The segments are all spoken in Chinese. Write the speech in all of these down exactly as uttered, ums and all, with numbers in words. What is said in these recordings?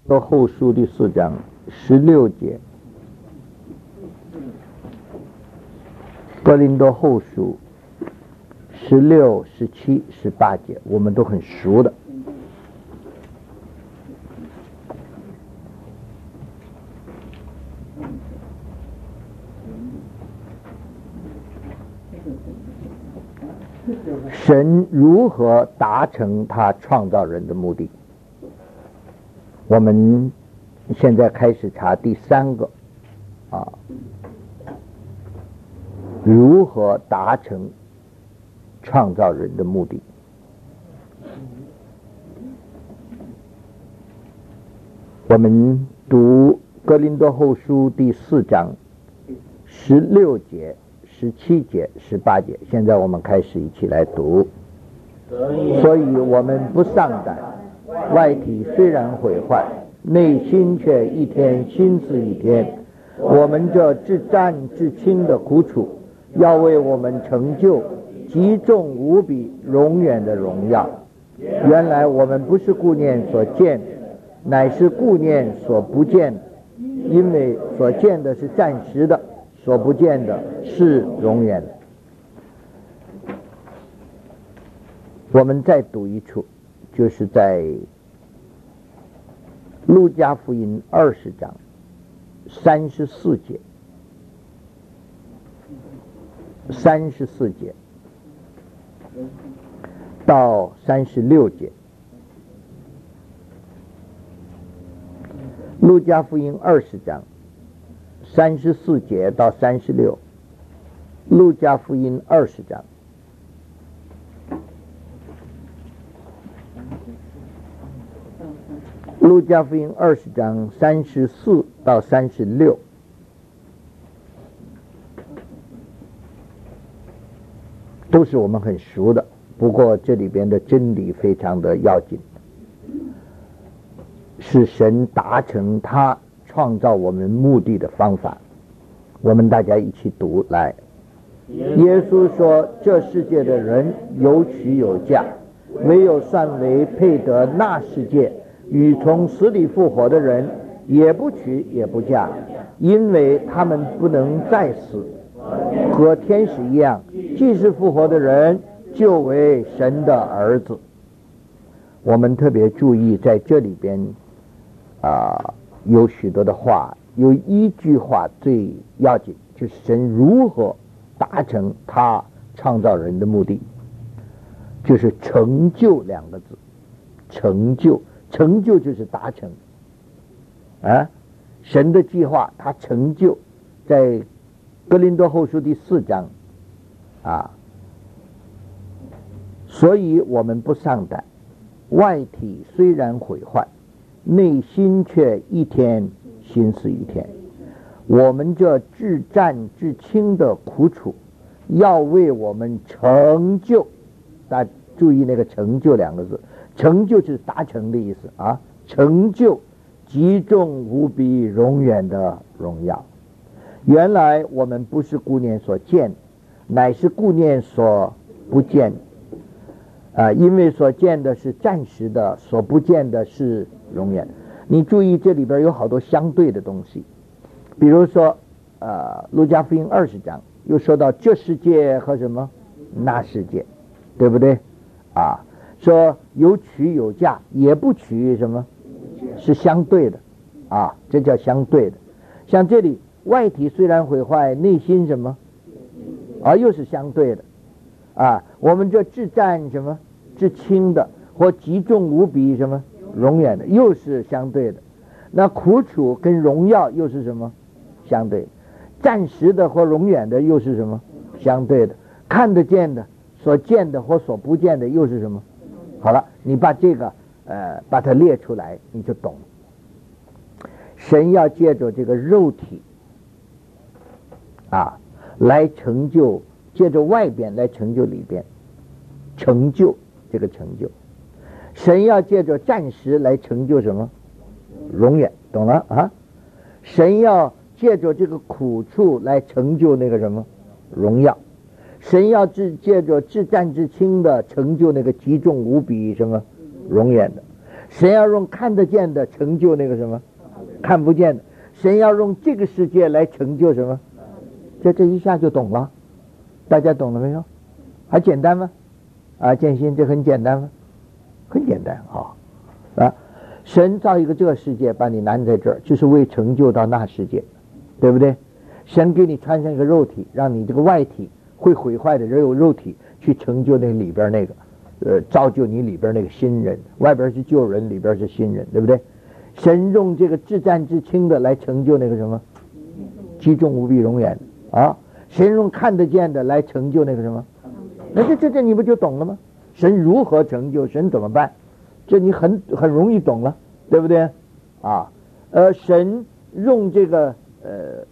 哥后书第四章十六节，哥林多后书十六、十七、十八节，我们都很熟的。神如何达成他创造人的目的？我们现在开始查第三个啊，如何达成创造人的目的？我们读哥林多后书第四章十六节、十七节、十八节，现在我们开始一起来读。所以我们不丧胆，外体虽然毁坏，内心却一天新似一天。我们这至战至轻的苦楚，要为我们成就极重无比永远的荣耀。原来我们不是顾念所见，乃是顾念所不见的，因为所见的是暂时的，所不见的是永远的。我们再读一处，就是在路加福音二十章三十四节，三十四节到三十六节。路加福音二十章三十四节到三十六，路加福音二十章。路加福音二十章三十四到三十六，都是我们很熟的，不过这里边的真理非常的要紧，是神达成他创造我们目的的方法。我们大家一起读来。耶稣说，这世界的人有娶有嫁，唯有算为配得那世界与从死里复活的人，也不娶也不嫁，因为他们不能再死，和天使一样，既是复活的人，就为神的儿子。我们特别注意在这里边啊、呃，有许多的话，有一句话最要紧，就是神如何达成他创造人的目的，就是成就两个字。成就成就就是达成啊，神的计划他成就，在哥林多后书第四章啊，所以我们不丧胆，外体虽然毁坏，内心却一天新似一天。我们这至战至轻的苦楚，要为我们成就，大家注意那个成就两个字，成就是达成的意思啊，成就极重无比永远的荣耀。原来我们不是顾念所见，乃是顾念所不见啊，因为所见的是暂时的，所不见的是永远。你注意这里边有好多相对的东西，比如说呃，路加福音二十章又说到这世界和什么那世界，对不对啊？说有娶有嫁，也不娶什么，是相对的啊，这叫相对的。像这里外体虽然毁坏，内心什么啊，又是相对的啊。我们这至战什么至轻的，或极重无比什么永远的，又是相对的。那苦楚跟荣耀又是什么相对的？暂时的或永远的又是什么相对的？看得见的、所见的或所不见的又是什么？好了，你把这个呃把它列出来，你就懂。神要借着这个肉体啊，来成就，借着外边来成就里边，成就这个成就。神要借着暂时来成就什么？永远，懂了啊？神要借着这个苦处来成就那个什么荣耀。神要借着至战至轻的成就那个极重无比什么永远的。 神要用看得见的成就那个什么看不见的，神要用这个世界来成就什么，这这一下就懂了。大家懂了没有？还简单吗？啊，建新，这很简单吗？很简单啊！啊，神造一个这个世界，把你拦在这儿，就是为成就到那世界，对不对？神给你穿上一个肉体，让你这个外体会毁坏的人有肉体去成就那里边那个，呃，造就你里边那个新人，外边是旧人，里边是新人，对不对？神用这个至战至轻的来成就那个什么，击中无比永远的啊！神用看得见的来成就那个什么，那这这这你不就懂了吗？神如何成就，神怎么办？这你很很容易懂了，对不对？啊，呃，神用这个呃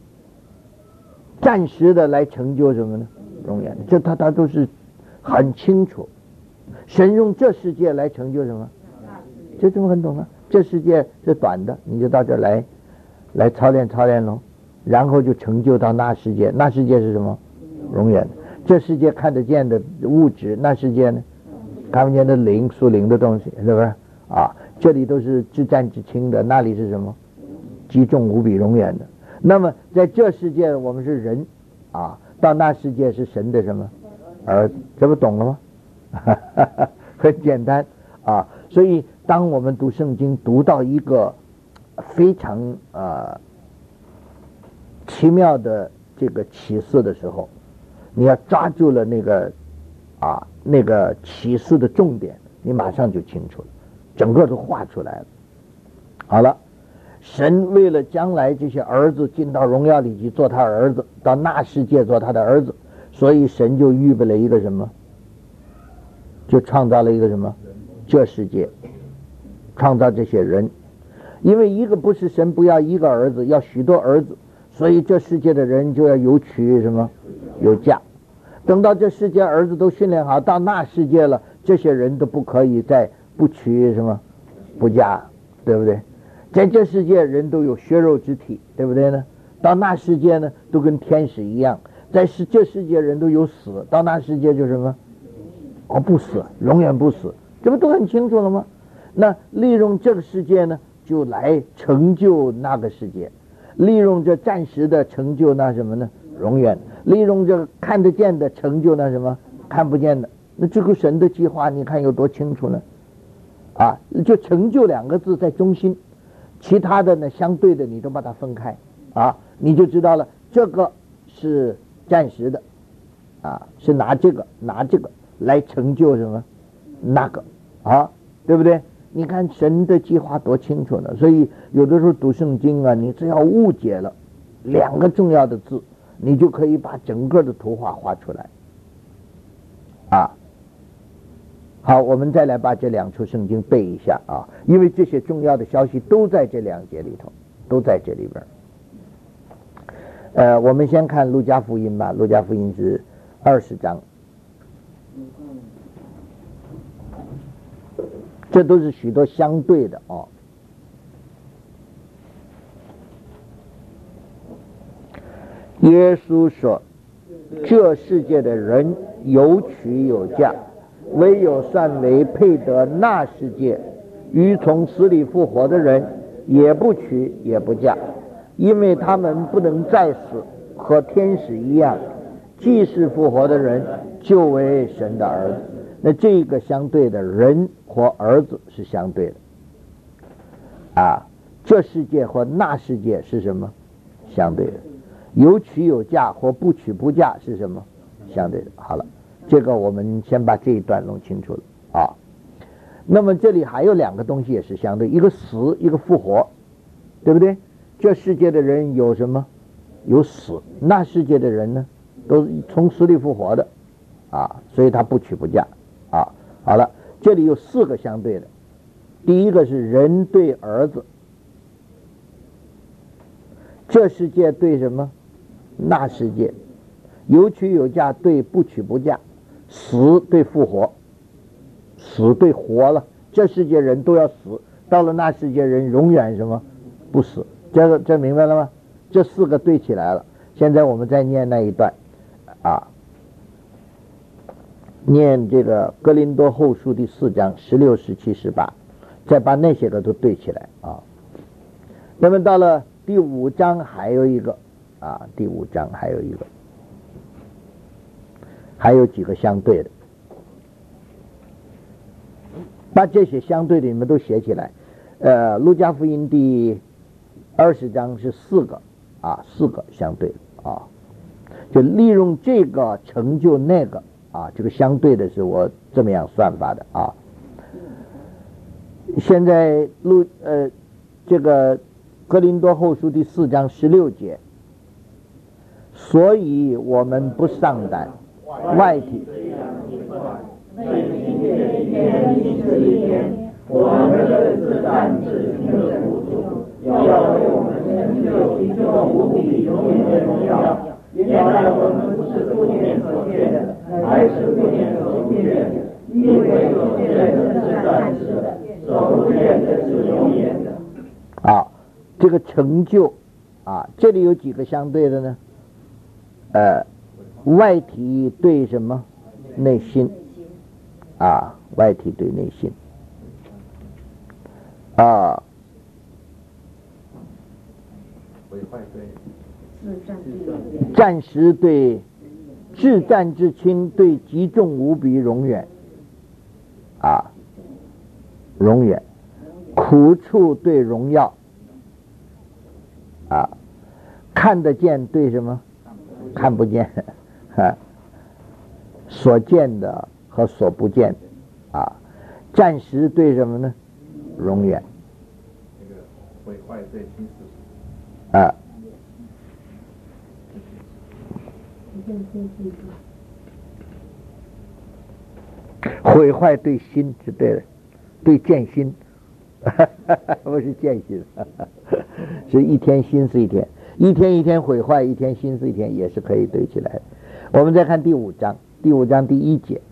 暂时的来成就什么呢？永远，这他他都是很清楚。神用这世界来成就什么？这这么很懂了。这世界是短的，你就到这儿来，来操练操练喽，然后就成就到那世界。那世界是什么？永远的。这世界看得见的物质，那世界呢？看不见的灵，属灵的东西，是不是啊？这里都是至战至轻的，那里是什么？极重无比永远的。那么在这世界我们是人啊，到那世界是神的什么儿子？这不懂了吗？很简单啊。所以当我们读圣经读到一个非常呃奇妙的这个启示的时候，你要抓住了那个啊那个启示的重点，你马上就清楚了，整个都画出来了。好了，神为了将来这些儿子进到荣耀里去做他儿子，到那世界做他的儿子，所以神就预备了一个什么，就创造了一个什么，这世界创造这些人。因为一个不是神不要一个儿子，要许多儿子，所以这世界的人就要有娶什么有嫁。等到这世界儿子都训练好，到那世界了，这些人都不可以再不娶什么不嫁，对不对？在这世界人都有血肉之体，对不对呢？到那世界呢都跟天使一样。在世这世界人都有死，到那世界就什么哦不死，永远不死，这不都很清楚了吗？那利用这个世界呢就来成就那个世界，利用这暂时的成就那什么呢永远，利用这个看得见的成就那什么看不见的。那这个神的计划你看有多清楚呢？啊，就成就两个字在中心，其他的呢相对的你都把它分开啊，你就知道了这个是暂时的啊，是拿这个拿这个来成就什么那个啊，对不对？你看神的计划多清楚呢。所以有的时候读圣经啊，你只要误解了两个重要的字，你就可以把整个的图画画出来啊。好，我们再来把这两处圣经背一下啊，因为这些重要的消息都在这两节里头，都在这里边。呃，我们先看路加福音吧，路加福音是二十章，这都是许多相对的哦。耶稣说，这世界的人有娶有嫁，唯有算为配得那世界与从死里复活的人，也不娶也不嫁，因为他们不能再死，和天使一样，既是复活的人，就为神的儿子。那这个相对的人或儿子是相对的啊，这世界或那世界是什么相对的？有娶有嫁或不娶不嫁是什么相对的？好了，这个我们先把这一段弄清楚了啊。那么这里还有两个东西也是相对，一个死，一个复活，对不对？这世界的人有什么？有死，那世界的人呢，都是从死里复活的啊，所以他不娶不嫁啊。好了，这里有四个相对的，第一个是人对儿子，这世界对什么？那世界，有娶有嫁对不娶不嫁，死对复活，死对活了，这世界人都要死，到了那世界人永远什么不死，这个这明白了吗？这四个对起来了。现在我们再念那一段啊，念这个哥林多后书第四章十六、十七、十八， 再把那些个都对起来啊。那么到了第五章还有一个啊，第五章还有一个，还有几个相对的，把这些相对的你们都写起来。呃，路加福音第二十章是四个啊，四个相对的啊，就利用这个成就那个啊，这个相对的是我这么样算法的啊。现在路呃这个哥林多后书第四章十六节，所以我们不丧胆，外体我们这自战自行的主主，要为我们成就其中无比永远的荣耀。原来我们不是不念所见的，还是不念所不见的，因为所见的是暂时的，所不见的是永远的。 啊，这个成就啊，这里有几个相对的呢？呃，外体对什么？内心啊，外体对内心啊，暂时对至战至轻对极重无比永远啊，永远苦处对荣耀啊，看得见对什么？看不见啊，所见的和所不见的啊，暂时对什么呢？永远。 这个毁坏对新事啊。毁坏对心是对的，对见心，不是见心，是一天心思一天，一天一天毁坏，一天心思一天，也是可以对起来的。我们再看第五章，第五章第一节，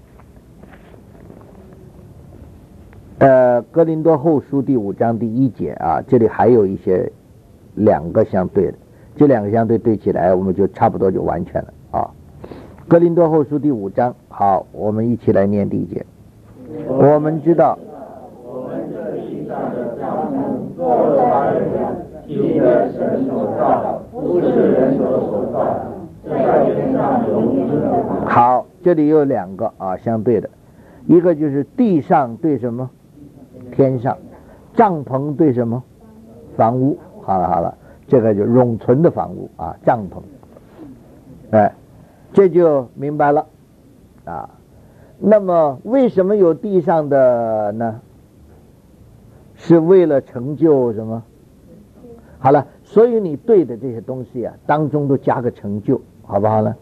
呃，哥林多后书第五章第一节啊，这里还有一些两个相对的，这两个相对对起来，我们就差不多就完全了啊。哥林多后书第五章，好，我们一起来念第一节。我们知道， 我们这地上的帐篷做他的人，记得神所造，不是人所所造的，在天上永远的。 好，这里有两个啊相对的，一个就是地上对什么？天上。帐篷对什么？房屋。好了好了，这个就永存的房屋啊，帐篷。哎，这就明白了啊。那么为什么有地上的呢？是为了成就什么？好了，所以你对的这些东西啊，当中都加个成就，好不好呢？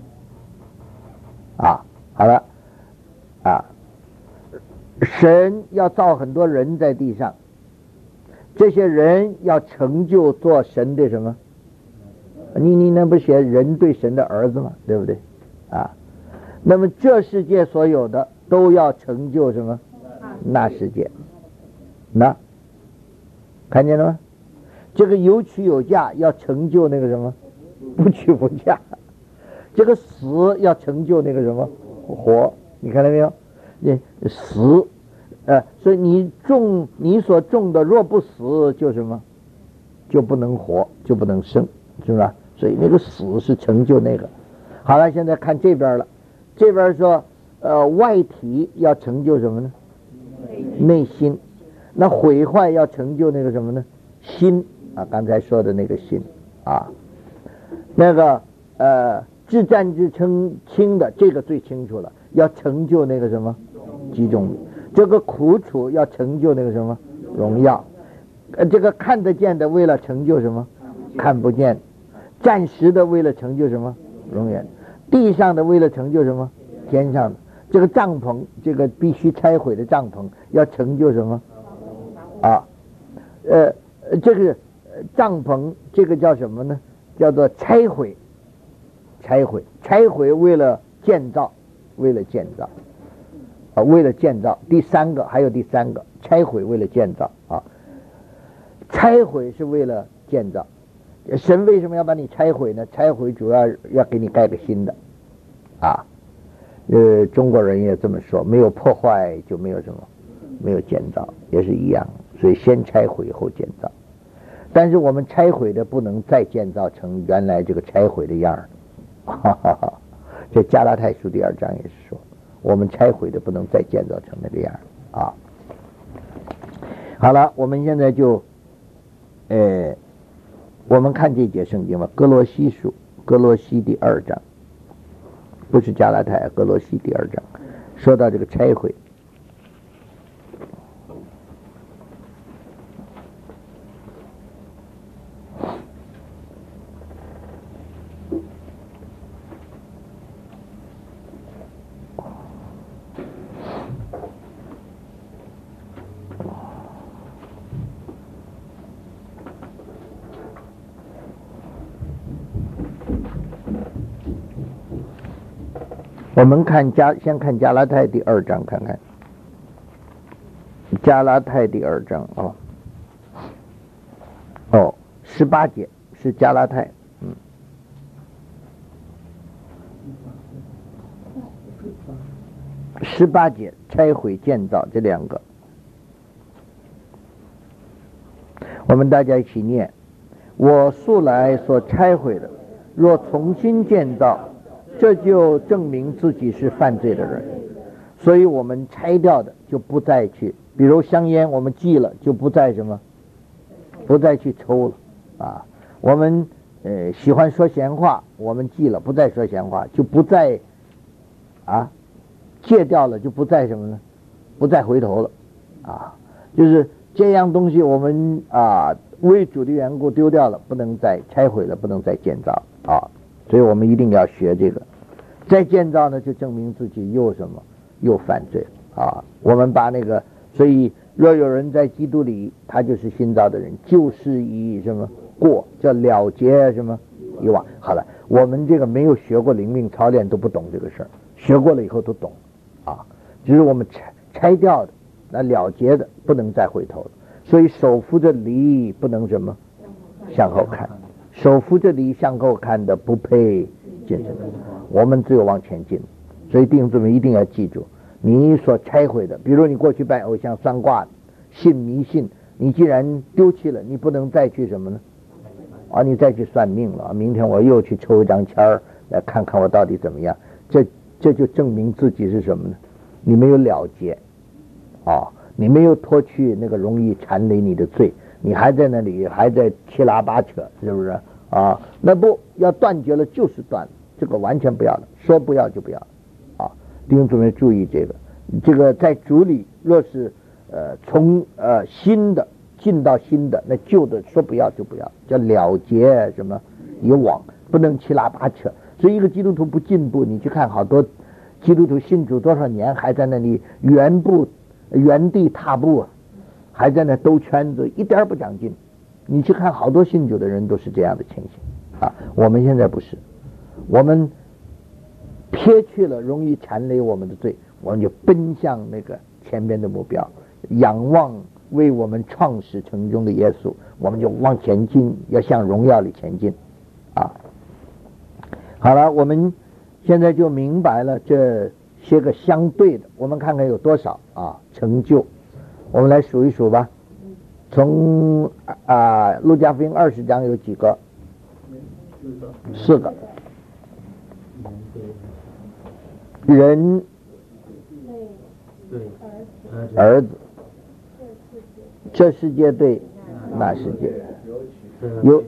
啊，好了，啊，神要造很多人在地上，这些人要成就做神的什么？你你那不写人对神的儿子吗？对不对？啊，那么这世界所有的都要成就什么？那世界，那看见了吗？这个有娶有嫁要成就那个什么？不娶不嫁。这个死要成就那个什么？活。你看到没有？你死，呃，所以你种你所种的若不死，就什么？就不能活，就不能生，是吧？所以那个死是成就那个。好了，现在看这边了，这边说，呃，外体要成就什么呢？内心。那毁坏要成就那个什么呢？心啊，刚才说的那个心啊，那个呃，至战至轻的这个最清楚了，要成就那个什么？集中。这个苦楚要成就那个什么？荣耀。呃，这个看得见的为了成就什么？看不见。暂时的为了成就什么？永远。地上的为了成就什么？天上的。这个帐篷，这个必须拆毁的帐篷要成就什么？啊，呃，这个帐篷，这个叫什么呢？叫做拆毁。拆毁，拆毁为了建造，为了建造，啊，为了建造。第三个还有第三个，拆毁为了建造啊。拆毁是为了建造。神为什么要把你拆毁呢？拆毁主要要给你盖个新的，啊，呃，中国人也这么说，没有破坏就没有什么没有建造，也是一样。所以先拆毁后建造。但是我们拆毁的不能再建造成原来这个拆毁的样儿。哈哈哈，这加拉太书第二章也是说，我们拆毁的不能再建造成那个样儿啊。好了，我们现在就，呃，我们看这节圣经吧，哥罗西书，哥罗西第二章，不是加拉太，哥罗西第二章，说到这个拆毁。我们看加，先看加拉太第二章，看看加拉太第二章哦，哦，十八节是加拉太，嗯，十八节拆毁建造这两个，我们大家一起念：我素来所拆毁的，若重新建造，这就证明自己是犯罪的人，所以我们拆掉的就不再去，比如香烟我们忌了，就不再什么，不再去抽了啊。我们呃喜欢说闲话，我们忌了，不再说闲话，就不再啊戒掉了，就不再什么呢？不再回头了啊。就是这样东西我们啊为主的缘故丢掉了，不能再拆毁了，不能再建造啊。所以我们一定要学这个，再建造呢，就证明自己又什么又犯罪啊！我们把那个，所以若有人在基督里，他就是新造的人，旧事已什么过，叫了结什么以往。好了，我们这个没有学过灵命操练都不懂这个事儿，学过了以后都懂啊。只是我们拆拆掉的，那了结的不能再回头了。所以手扶着犁不能什么向后看。手扶这里向后看的不配进神，我们只有往前进。所以弟兄姊妹一定要记住，你所拆毁的，比如你过去拜偶像算卦的，信迷信，你既然丢弃了，你不能再去什么呢？啊，你再去算命了，明天我又去抽一张签儿来看看我到底怎么样，这这就证明自己是什么呢？你没有了结啊，你没有脱去那个容易缠累你的罪，你还在那里还在七拉八扯，是不是啊？那不要断绝了就是断了，这个完全不要了，说不要就不要了啊！弟兄姊妹注意这个，这个在主里若是呃从呃新的进到新的，那旧的说不要就不要，叫了结什么以往，不能七拉八扯。所以一个基督徒不进步，你去看好多基督徒信主多少年还在那里原步原地踏步啊，还在那兜圈子，一点不长进。你去看好多信主的人都是这样的情形啊。我们现在不是，我们撇去了容易缠累我们的罪，我们就奔向那个前边的目标，仰望为我们创始成终的耶稣，我们就往前进，要向荣耀里前进啊。好了，我们现在就明白了这些个相对的，我们看看有多少啊成就，我们来数一数吧。从啊路加福音二十章有几个？四个。人、儿子、这世界对那世界，有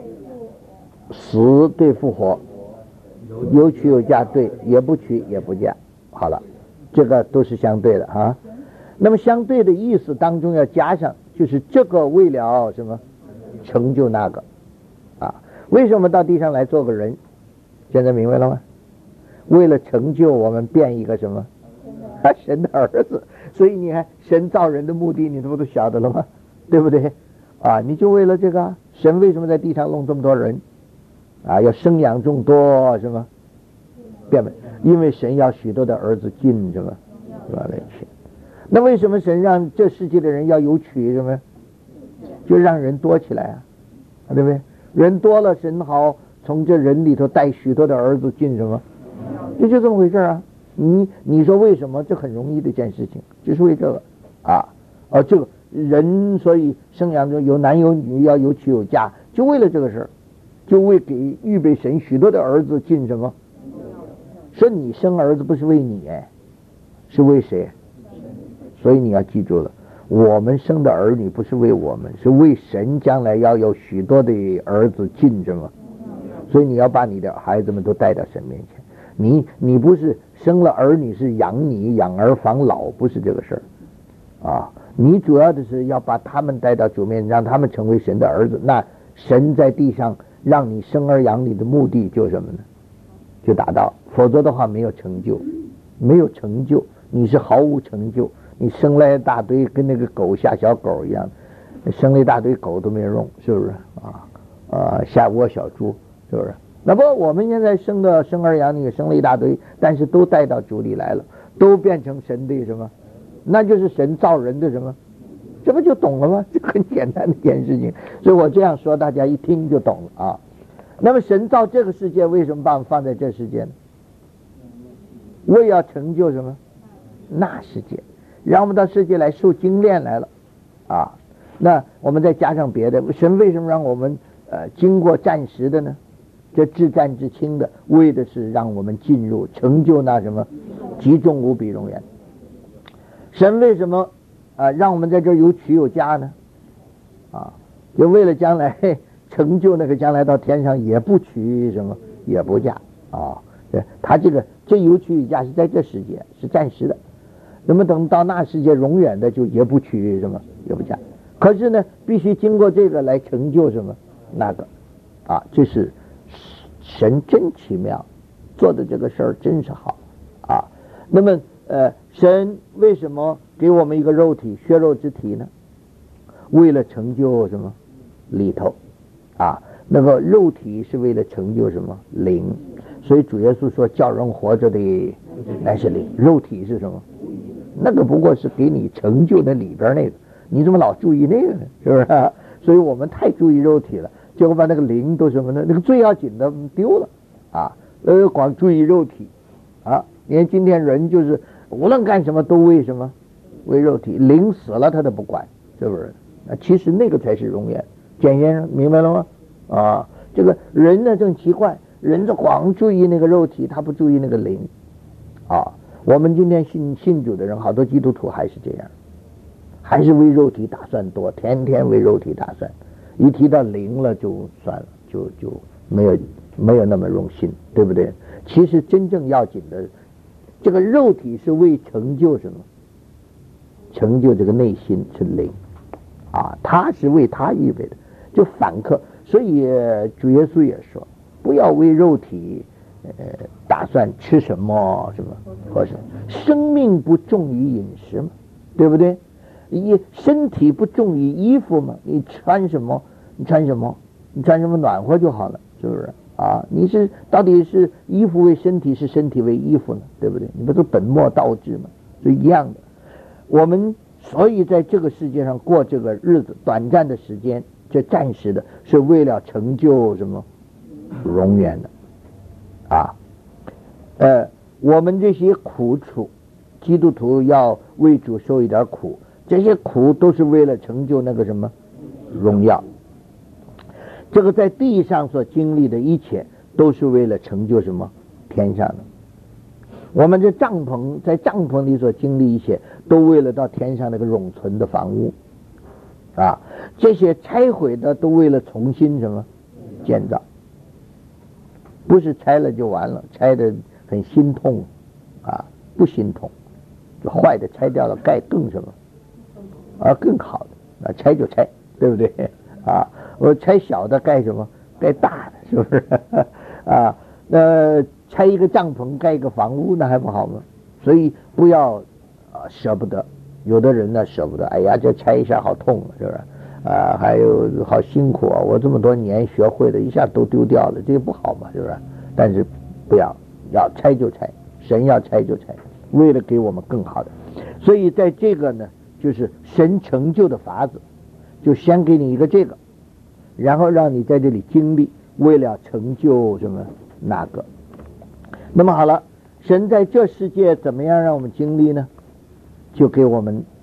死对复活，有娶有嫁对也不娶也不嫁。好了，这个都是相对的啊。那么相对的意思当中要加上，就是这个为了什么成就那个啊？为什么到地上来做个人？现在明白了吗？为了成就我们变一个什么啊神的儿子。所以你看神造人的目的你这不都晓得了吗？对不对啊？你就为了这个，神为什么在地上弄这么多人啊？要生养众多什么变为，因为神要许多的儿子进什么来去。那为什么神让这世界的人要有取什么？就让人多起来啊，对不对？人多了，神好从这人里头带许多的儿子进什么？这就这么回事啊！你你说为什么？这很容易的一件事情，就是为这个啊，哦，这个人所以生养中有男有女，要有娶有嫁，就为了这个事儿，就为给预备神许多的儿子进什么？说你生儿子不是为你哎，是为谁？所以你要记住了，我们生的儿女不是为我们，是为神将来要有许多的儿子进什么？所以你要把你的孩子们都带到神面前。你你不是生了儿女是养你养儿防老，不是这个事儿啊。你主要的是要把他们带到主面，让他们成为神的儿子。那神在地上让你生儿养女的目的就是什么呢？就达到，否则的话没有成就，没有成就，你是毫无成就。你生了一大堆，跟那个狗下小狗一样，生了一大堆狗都没有用，是不是啊？啊，下窝小猪，是不是？那不，我们现在生的生儿养女生了一大堆，但是都带到主里来了，都变成神的什么？那就是神造人的什么？这不就懂了吗？这很简单的一件事情。所以我这样说，大家一听就懂了啊。那么神造这个世界，为什么把我们放在这世界呢？为要成就什么？那世界。让我们到世界来受精炼来了啊。那我们再加上别的，神为什么让我们呃经过战时的呢？这至战至轻的，为的是让我们进入成就那什么极重无比荣耀。神为什么啊、呃、让我们在这儿有娶有嫁呢？啊，就为了将来嘿成就那个将来到天上也不娶什么也不嫁啊。对，他这个这有娶有嫁是在这世界是暂时的。那么等到那世界永远的就也不娶什么也不嫁，可是呢必须经过这个来成就什么那个啊，这是神真奇妙做的这个事儿真是好啊。那么呃神为什么给我们一个肉体血肉之体呢？为了成就什么里头啊，那个肉体是为了成就什么灵，所以主耶稣说叫人活着的乃是灵，肉体是什么？那个不过是给你成就那里边那个，你怎么老注意那个呢？是不是、啊？所以我们太注意肉体了，结果把那个灵都什么呢？那个最要紧的丢了啊！呃，光注意肉体啊！你看今天人就是无论干什么都为什么？为肉体，灵死了他都不管，是不是？啊，其实那个才是永远。简先生明白了吗？啊，这个人呢正奇怪，人是光注意那个肉体，他不注意那个灵啊。我们今天信信主的人，好多基督徒还是这样，还是为肉体打算多，天天为肉体打算，一提到灵了就算了，就就没有没有那么用心，对不对？其实真正要紧的，这个肉体是为成就什么？成就这个内心是灵啊，他是为他预备的，就反客。所以主耶稣也说，不要为肉体呃，打算吃什么什么或是生命不重于饮食嘛，对不对？一身体不重于衣服嘛，你穿什么你穿什么你穿什么暖和就好了，是不是啊？你是到底是衣服为身体，是身体为衣服呢，对不对？你不是本末倒置嘛，是一样的。我们所以在这个世界上过这个日子，短暂的时间，这暂时的，是为了成就什么永远的。啊，呃，我们这些苦楚，基督徒要为主受一点苦，这些苦都是为了成就那个什么荣耀。这个在地上所经历的一切，都是为了成就什么天上的。我们这帐篷在帐篷里所经历一切，都为了到天上那个永存的房屋啊。这些拆毁的都为了重新什么建造。不是拆了就完了，拆的很心痛啊，不心痛，坏的拆掉了盖更什么啊更好的啊，拆就拆，对不对啊？我拆小的盖什么盖大的，是不是啊？那拆一个帐篷盖一个房屋那还不好吗？所以不要啊舍不得，有的人呢舍不得，哎呀这拆一下好痛，是不是啊？还有好辛苦啊！我这么多年学会的，一下都丢掉了，这个不好嘛，是不是？但是不要要拆就拆，神要拆就拆，为了给我们更好的。所以在这个呢，就是神成就的法子，就先给你一个这个，然后让你在这里经历，为了成就什么那个。那么好了，神在这世界怎么样让我们经历呢？就给我们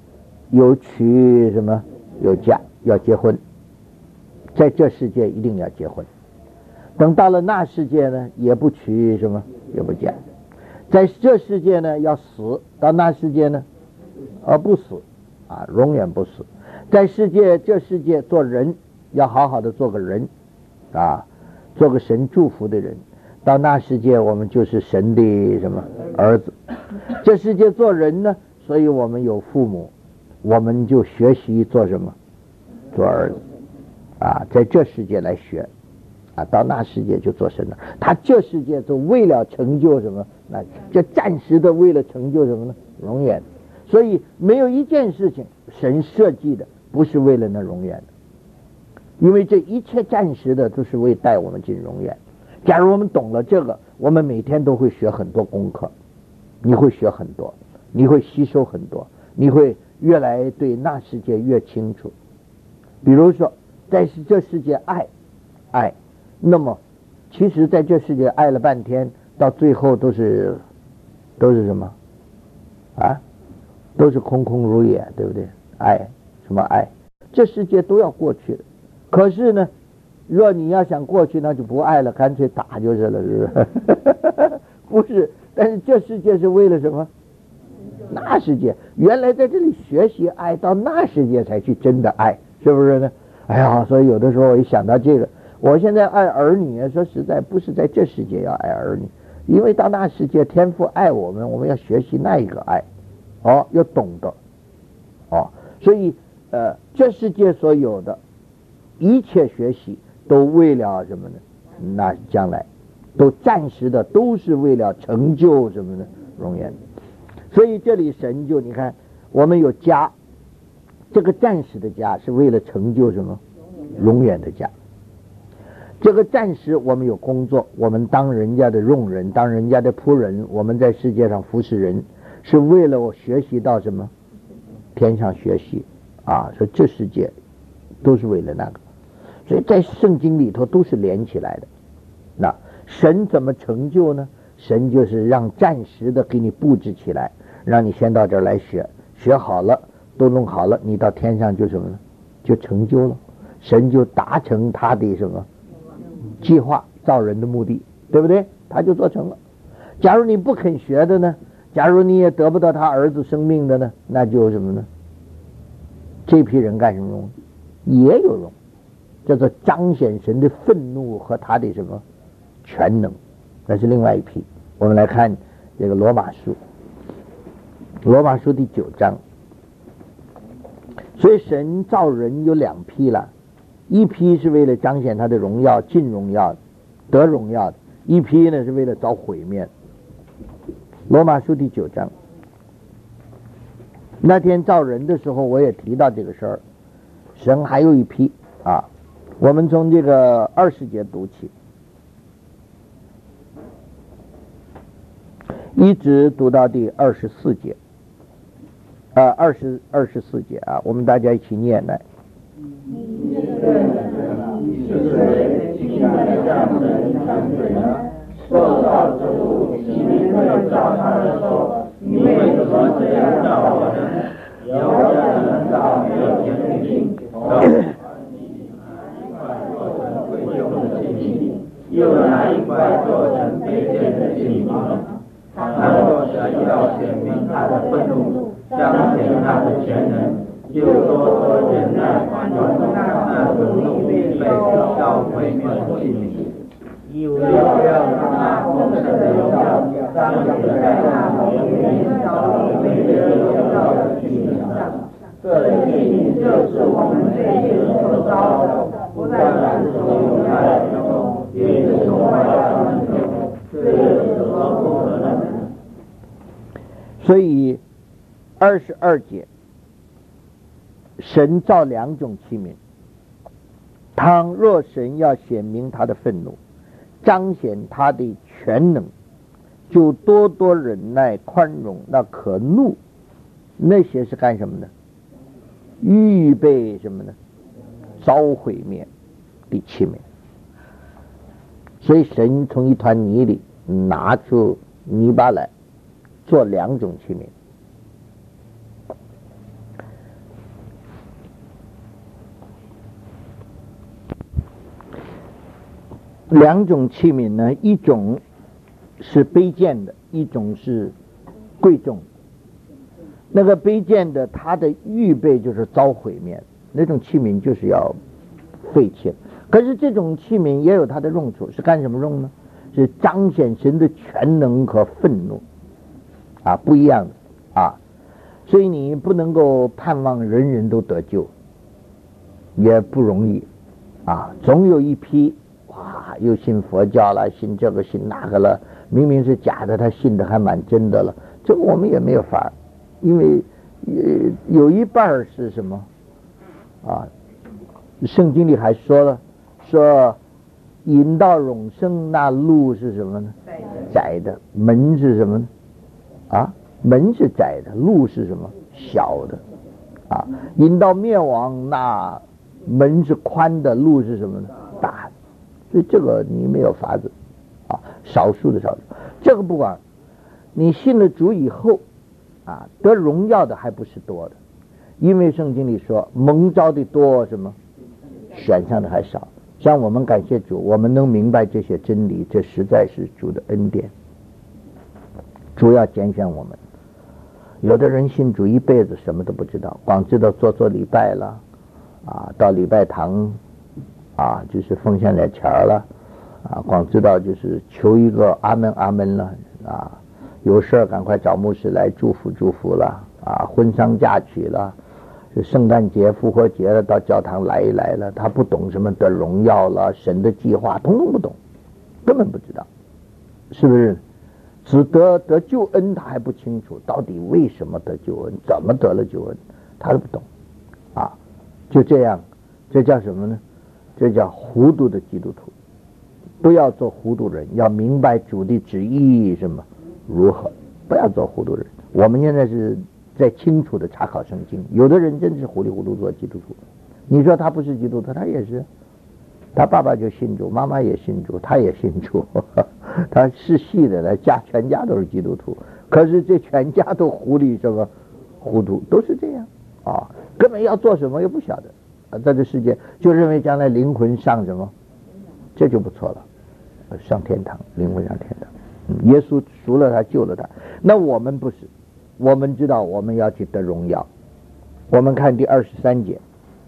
有娶什么？有嫁，要结婚。在这世界一定要结婚。等到了那世界呢，也不娶什么，也不嫁。在这世界呢，要死；到那世界呢，而不死，啊，永远不死。在世界这世界做人，要好好的做个人，啊，做个神祝福的人。到那世界，我们就是神的什么儿子。这世界做人呢，所以我们有父母，我们就学习做什么？做儿子，啊，在这世界来学，啊，到那世界就做神了。他这世界就为了成就什么？那这暂时的为了成就什么呢？永远。所以没有一件事情神设计的不是为了那永远的，因为这一切暂时的都是为带我们进永远。假如我们懂了这个，我们每天都会学很多功课，你会学很多，你会吸收很多，你会越来对那世界越清楚。比如说在这世界爱爱，那么其实在这世界爱了半天，到最后都是都是什么啊？都是空空如也，对不对？爱什么爱？这世界都要过去的。可是呢，若你要想过去，那就不爱了，干脆打就是了，是不是？不是，但是这世界是为了什么？那世界原来在这里学习爱，到那世界才去真的爱，是不是呢？哎呀，所以有的时候我一想到这个，我现在爱儿女，说实在不是在这世界要爱儿女，因为到那世界天父爱我们，我们要学习那一个爱，哦，要懂得，哦，所以呃，这世界所有的一切学习都为了什么呢？那将来都暂时的，都是为了成就什么呢？永远。所以这里神就你看，我们有家，这个暂时的家是为了成就什么？永远的家。这个暂时我们有工作，我们当人家的佣人，当人家的仆人，我们在世界上服侍人，是为了我学习到什么？天上学习啊！说这世界都是为了那个，所以在圣经里头都是连起来的。那神怎么成就呢？神就是让暂时的给你布置起来，让你先到这儿来学，学好了，都弄好了，你到天上就什么呢？就成就了。神就达成他的什么计划，造人的目的，对不对？他就做成了。假如你不肯学的呢？假如你也得不到他儿子生命的呢？那就什么呢？这批人干什么用？也有用，叫做彰显神的愤怒和他的什么全能，那是另外一批。我们来看这个罗马书，罗马书第九章。所以神造人有两批了，一批是为了彰显他的荣耀，尽荣耀得荣耀的，一批呢是为了遭毁灭。罗马书第九章，那天造人的时候我也提到这个事儿，神还有一批啊，我们从这个二十节读起，一直读到第二十四节，呃，二十二十四节啊，我们大家一起念来。 受造之物，岂能对照他的手？你为什么这样造我呢？有人能造没有天命，又拿一块做成卑贱的器皿，倘若神要显明他的愤怒，彰显他的全能，就多多忍耐宽容那种怒被烧毁灭的器皿。又要让那丰盛的荣耀彰显在那永远烧毁灭的荣耀的器皿上。这器皿就是我们这次所造的，不但是从永远中，也是从外到中，这是何不可能？ 所以二十二节，神造两种器皿，倘若神要显明他的愤怒，彰显他的全能，就多多忍耐宽容那可怒，那些是干什么呢？预备什么呢？遭毁灭的器皿。所以神从一团泥里拿出泥巴来，做两种器皿。 两种器皿呢，一种是卑贱的，一种是贵重的。那个卑贱的，它的预备就是遭毁灭，那种器皿就是要废弃。可是这种器皿也有它的用处，是干什么用呢？是彰显神的全能和愤怒啊，不一样的啊。所以你不能够盼望人人都得救，也不容易啊。总有一批哇，又信佛教了，信这个信那个了，明明是假的，他信的还蛮真的了。这个我们也没有法，因为有一半是什么啊？圣经里还说了，说引到永生那路是什么呢？窄的。门是什么呢？啊，门是窄的，路是什么？小的。啊，引到灭亡那门是宽的，路是什么呢？大的。所以这个你没有法子啊，少数的少数。这个不管，你信了主以后啊，得荣耀的还不是多的，因为圣经里说蒙召的多，什么选上的还少。像我们感谢主，我们能明白这些真理，这实在是主的恩典。主要拣选我们。有的人信主一辈子什么都不知道，光知道做做礼拜了啊，到礼拜堂啊就是奉献点钱了啊，光知道就是求一个阿门阿门了啊，有事赶快找牧师来祝福祝福了啊，婚丧嫁娶了，是圣诞节复活节了，到教堂来一来了，他不懂什么的荣耀了，神的计划统统不懂，根本不知道，是不是？只得得救恩，他还不清楚到底为什么得救恩，怎么得了救恩，他都不懂啊。就这样，这叫什么呢？这叫糊涂的基督徒。不要做糊涂人，要明白主的旨意什么如何，不要做糊涂人。我们现在是在清楚的查考圣经，有的人真是糊里糊涂做基督徒。你说他不是基督徒，他也是，他爸爸就信主，妈妈也信主，他也信主，他是系的，他家全家都是基督徒，可是这全家都糊里什么糊涂，都是这样啊，根本要做什么又不晓得啊，在这世界就认为将来灵魂上什么，这就不错了，上天堂，灵魂上天堂。嗯、耶稣赎了他，救了他。那我们不是，我们知道我们要去得荣耀。我们看第二十三节，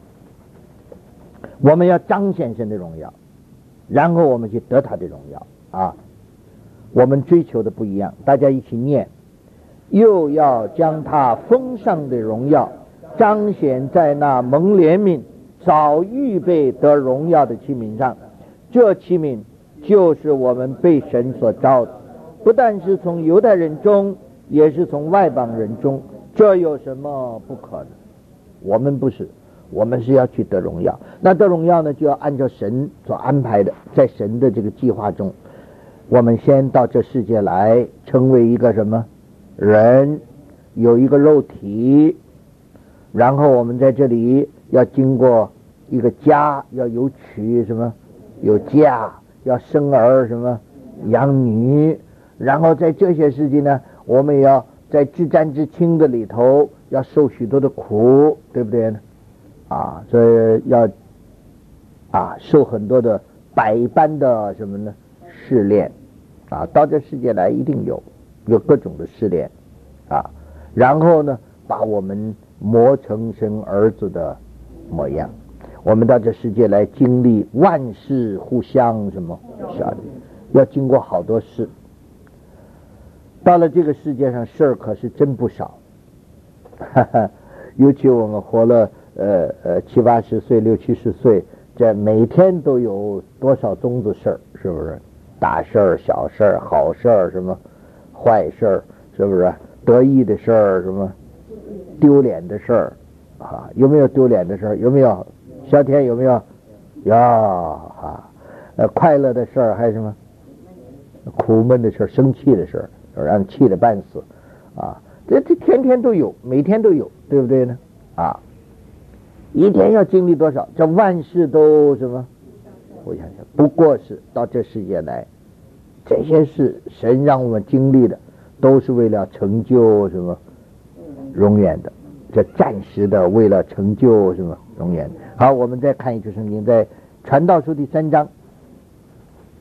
我们要彰显神的荣耀，然后我们去得他的荣耀啊。我们追求的不一样，大家一起念，又要将他丰盛的荣耀彰显在那蒙怜悯早预备得荣耀的器皿上。这器皿就是我们被神所召的，不但是从犹太人中，也是从外邦人中。这有什么不可能？我们不是，我们是要去得荣耀。那得荣耀呢，就要按照神所安排的，在神的这个计划中，我们先到这世界来，成为一个什么人，有一个肉体，然后我们在这里要经过一个家，要有娶什么，有嫁，要生儿什么，养女，然后在这些事情呢，我们也要在至战至轻的里头要受许多的苦，对不对呢？啊，所以要啊受很多的百般的什么呢试炼啊，到这世界来一定有有各种的试炼啊，然后呢把我们磨成神儿子的模样。我们到这世界来经历万事互相什么效力，要经过好多事。到了这个世界上，事儿可是真不少，哈哈，尤其我们活了呃呃七八十岁、六七十岁，这每天都有多少宗子事儿，是不是？大事儿、小事儿、好事儿，什么坏事儿，是不是？得意的事儿，什么丢脸的事儿啊？有没有丢脸的事儿？有没有？小天有没有？有啊。呃，快乐的事儿还有什么？苦闷的事儿、生气的事儿。让人气得半死啊！这这天天都有，每天都有，对不对呢？啊，一天要经历多少？这万事都什么？我想想，不过是到这世界来，这些事神让我们经历的，都是为了成就什么永远的，这暂时的，为了成就什么永远的。好，我们再看一处圣经，在传道书第三章。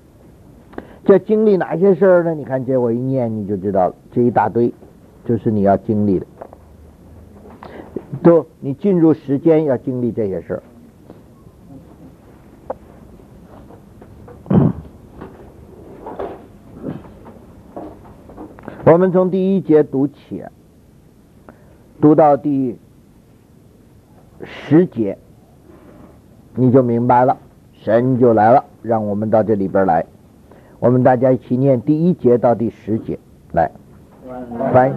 这经历哪些事儿呢？你看这我一念你就知道了，这一大堆就是你要经历的，都你进入时间要经历这些事儿。我们从第一节读起，读到第十节，你就明白了，神就来了，让我们到这里边来。我们大家一起念第一节到第十节，来。凡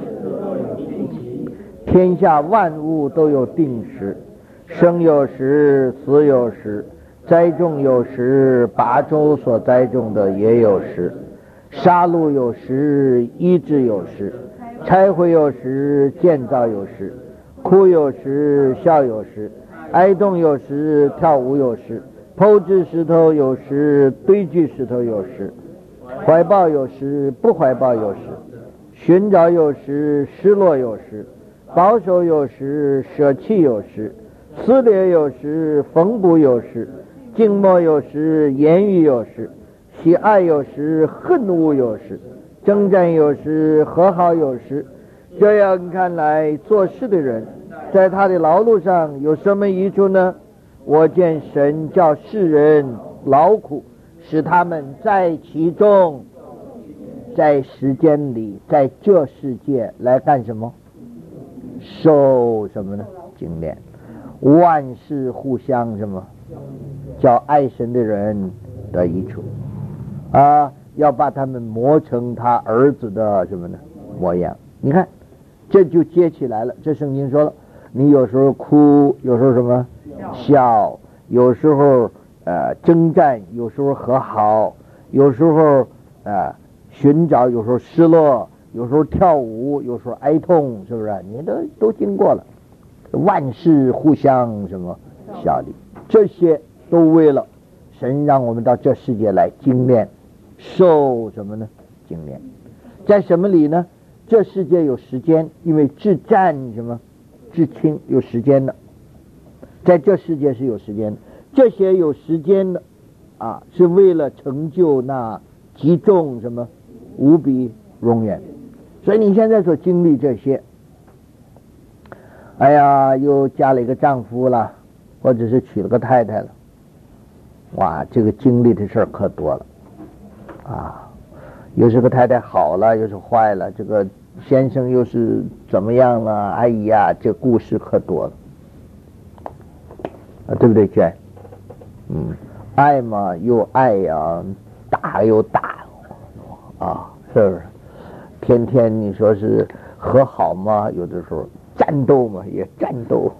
天下万物都有定时，生有时，死有时，栽种有时，拔出所栽种的也有时，杀戮有时，医治有时，拆毁有时，建造有时，哭有时，笑有时，哀动有时，跳舞有时，剖制石头有时，堆聚石头有时，怀抱有时，不怀抱有时，寻找有时，失落有时，保守有时，舍弃有时，撕裂有时，缝补有时，静默有时，言语有时，喜爱有时，恨恶有时，征战有时，和好有时。这样看来，做事的人在他的劳碌上有什么益处呢？我见神叫世人劳苦，使他们在其中，在时间里，在这世界来干什么？受什么呢？精炼。万事互相什么？叫爱神的人得益处啊！要把他们磨成他儿子的什么呢？模样。你看，这就接起来了。这圣经说了，你有时候哭，有时候什么笑，有时候呃征战，有时候和好，有时候呃寻找，有时候失落，有时候跳舞，有时候哀痛，是不是？你都都经过了。万事互相什么效力，这些都为了神让我们到这世界来精炼，受什么呢？精炼。在什么里呢？这世界有时间，因为至战什么至轻有时间的，在这世界是有时间的。这些有时间的啊，是为了成就那极重什么无比永远。所以你现在所经历这些，哎呀，又嫁了一个丈夫了，或者是娶了个太太了，哇，这个经历的事儿可多了啊！又是个太太好了，又是坏了，这个先生又是怎么样了？哎呀，这故事可多了啊，对不对，娟？嗯，爱嘛又爱呀，打又打啊，是不是？天天你说是和好嘛，有的时候战斗嘛也战斗。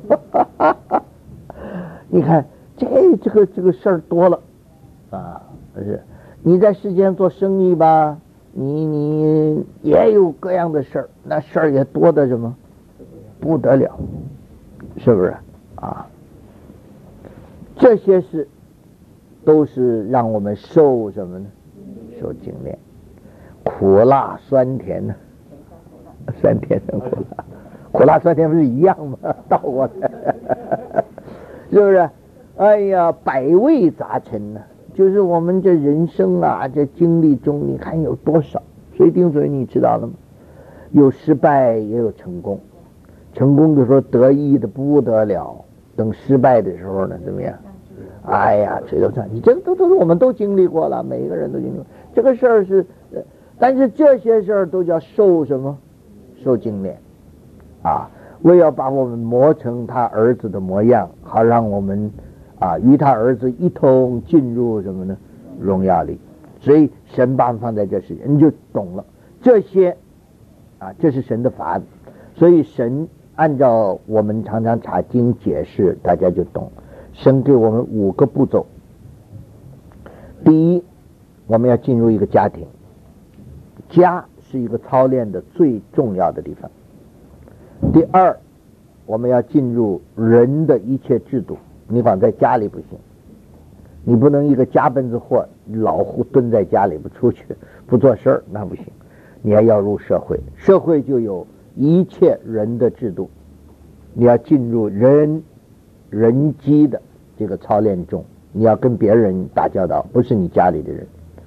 你看这这个这个事儿多了啊！是你在世间做生意吧，你你也有各样的事儿，那事儿也多的什么不得了，是不是啊？这些事都是让我们受什么呢？受精炼，苦辣酸甜呢？酸甜跟苦辣，苦辣酸甜不是一样吗？倒过来，是不是？哎呀，百味杂陈呢、啊。就是我们这人生啊，这经历中，你看有多少？水定水，你知道了吗？有失败，也有成功。成功的时候得意的不得了，等失败的时候呢，怎么样？哎呀，垂头丧气。这都都是我们都经历过了，每一个人都经历过。这个事儿是，但是这些事儿都叫受什么？受精炼啊！为要把我们磨成他儿子的模样，好让我们啊与他儿子一同进入什么呢？荣耀里。所以神把放在这世界，你就懂了这些啊，这是神的法子。所以神按照我们常常查经解释，大家就懂。神给我们五个步骤。第一，我们要进入一个家庭，家是一个操练的最重要的地方。第二，我们要进入人的一切制度。你光在家里不行，你不能一个家奔子货，老虎蹲在家里不出去不做事儿，那不行。你还要入社会，社会就有一切人的制度，你要进入人人机的这个操练中，你要跟别人打交道，不是你家里的人。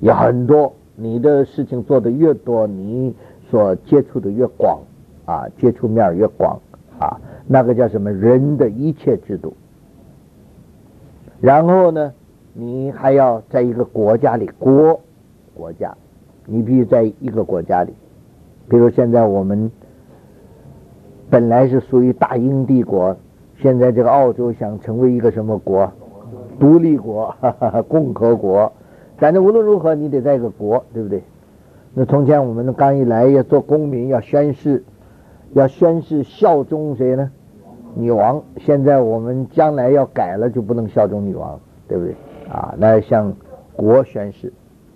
有很多，你的事情做得越多，你所接触的越广啊，接触面越广啊，那个叫什么？人的一切制度。然后呢，你还要在一个国家里，国国家，你必须在一个国家里。比如现在我们本来是属于大英帝国，现在这个澳洲想成为一个什么国？独立国，哈哈，共和国。反正无论如何，你得在一个国，对不对？那从前我们刚一来要做公民，要宣誓，要宣誓效忠谁呢？女王。现在我们将来要改了，就不能效忠女王，对不对？啊，那向国宣誓。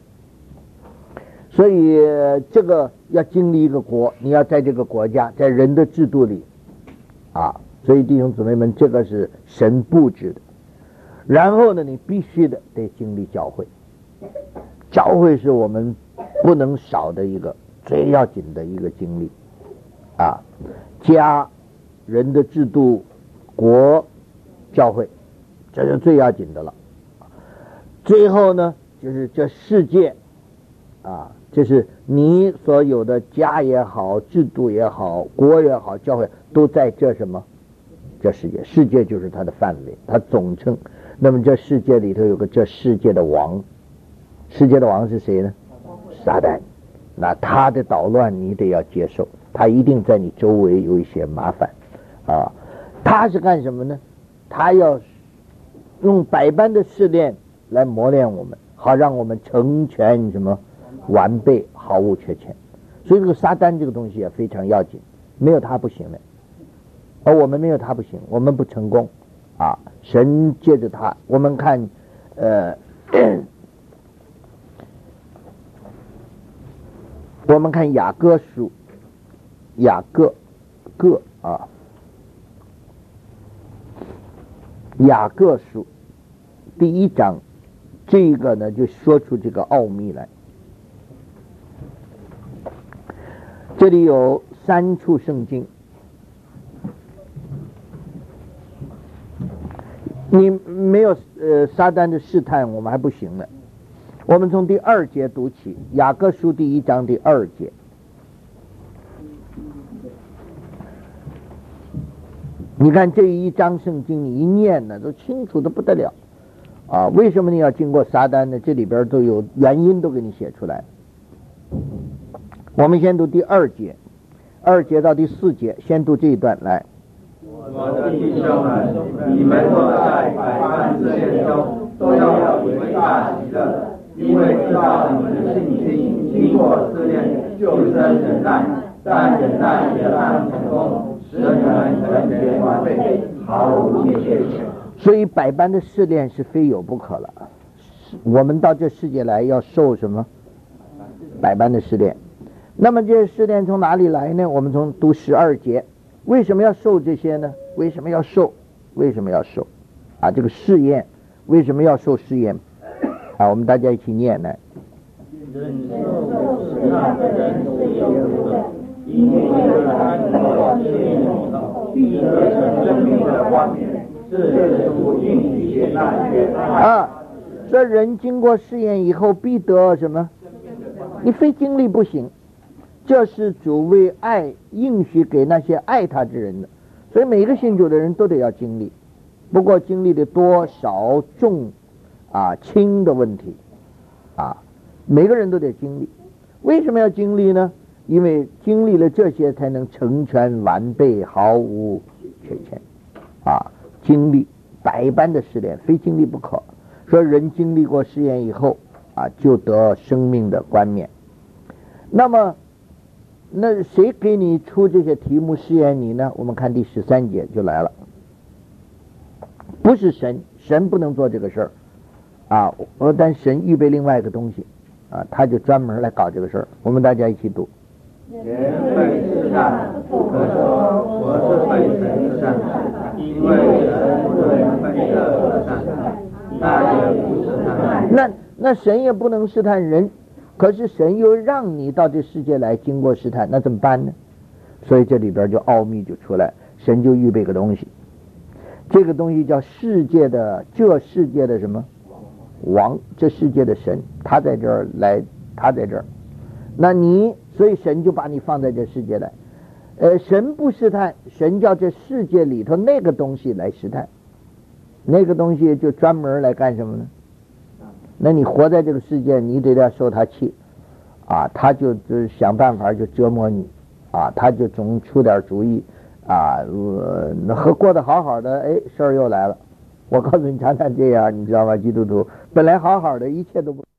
所以这个要经历一个国，你要在这个国家，在人的制度里啊。所以弟兄姊妹们，这个是神布置的。然后呢，你必须的得经历教会，教会是我们不能少的一个最要紧的一个经历啊。家、人的制度、国、教会，这是最要紧的了。最后呢，就是这世界啊，就是你所有的家也好，制度也好，国也好，教会都在这什么？这世界，世界就是它的范围，它总称。那么这世界里头有个这世界的王，世界的王是谁呢？撒旦。那他的捣乱你得要接受，他一定在你周围有一些麻烦啊。他是干什么呢？他要用百般的试炼来磨练我们，好让我们成全什么完备，毫无缺欠。所以这个撒旦这个东西也非常要紧，没有他不行的。而我们没有他不行，我们不成功啊！神借着他，我们看，呃，我们看雅各书，雅各各啊，雅各书第一章，这个呢就说出这个奥秘来。这里有三处圣经。你没有呃撒旦的试探，我们还不行呢。我们从第二节读起，雅各书第一章第二节。你看这一章圣经，你一念呢，都清楚的不得了啊！为什么你要经过撒旦呢？这里边都有原因，都给你写出来。我们先读第二节，二节到第四节，先读这一段来。 我的弟兄们，你们若在百般试炼中，都要以为大喜乐，因为知道你们的信心经过试炼，就生忍耐，但忍耐也当成功，使你们成全完备，毫无缺欠。 所以百般的试炼是非有不可了。我们到这世界来要受什么？百般的试炼。那么这些试炼从哪里来呢？我们从读十二节。为什么要受这些呢？为什么要受？为什么要受？啊，这个试验，为什么要受试验？啊，我们大家一起念来。 忍受试探的人是有福的，因为他经过试炼后，必得成生命的冠冕，是主应许接纳的。 啊，这人经过试验以后，必得什么？你非经历不行。这是主为爱应许给那些爱他之人的，所以每个信主的人都得要经历，不过经历的多少重啊轻的问题啊，每个人都得经历。为什么要经历呢？因为经历了这些才能成全完备，毫无缺欠啊。经历百般的试炼，非经历不可。说人经历过试验以后啊，就得生命的冠冕。那么那谁给你出这些题目试验你呢？我们看第十三节就来了，不是神，神不能做这个事儿啊！但神预备另外一个东西啊，他就专门来搞这个事儿。我们大家一起读。 人被试探，不可说我是被神试探，因为神不能被这试探，他也不试探。 那那神也不能试探人。可是神又让你到这世界来经过试探，那怎么办呢？所以这里边就奥秘就出来，神就预备个东西，这个东西叫世界的这世界的什么王，这世界的神，他在这儿来，他在这儿，那你所以神就把你放在这世界来。呃，神不试探，神叫这世界里头那个东西来试探，那个东西就专门来干什么呢？那你活在这个世界，你得要受他气啊，他就就想办法就折磨你啊，他就总出点主意啊，呃，那和过得好好的，哎，事儿又来了。我告诉你，常常这样，你知道吗？基督徒本来好好的，一切都不。